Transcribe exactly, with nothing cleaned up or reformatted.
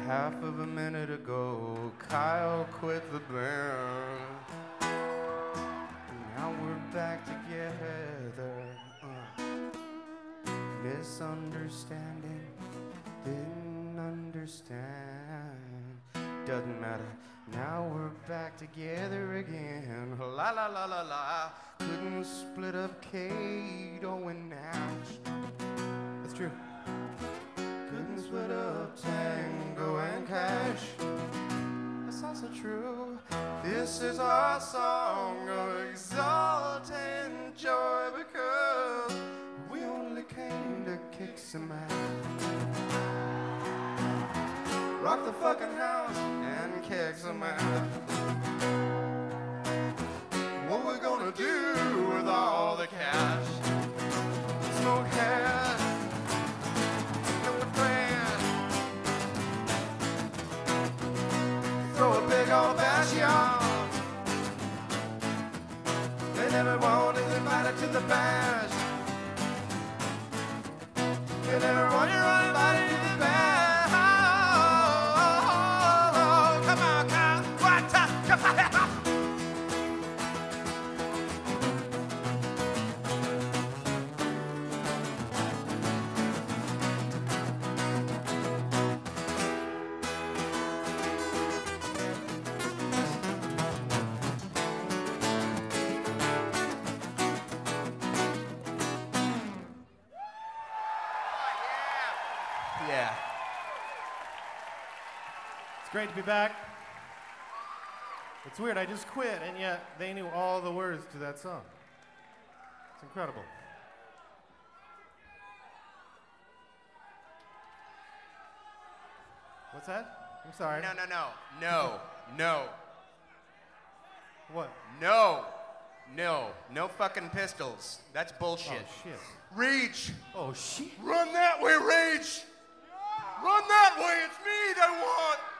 Half of a minute ago, Kyle quit the band. Now we're back together. Uh, misunderstanding, didn't understand. Doesn't matter. Now we're back together again. La la la la la. Couldn't split up Kato and Nash. That's true. Couldn't split up Tango and Cash. That's also true. This is our song of exalting joy because we only came to kick some ass. Rock the fucking house and kick some ass. What we gonna do with all the cash? Smoke hash. Throw a big old bash, y'all. And everyone is invited to the bash. And everyone you're invited to the bash. Oh, come on, Kyle. What? Come on. Yeah. It's great to be back. It's weird, I just quit, and yet they knew all the words to that song. It's incredible. What's that? I'm sorry. No, no, no. No. No. What? No. No. No fucking pistols. That's bullshit. Oh, shit. Reach. Oh, shit. Run that way, Rage. Run that way. It's me they want.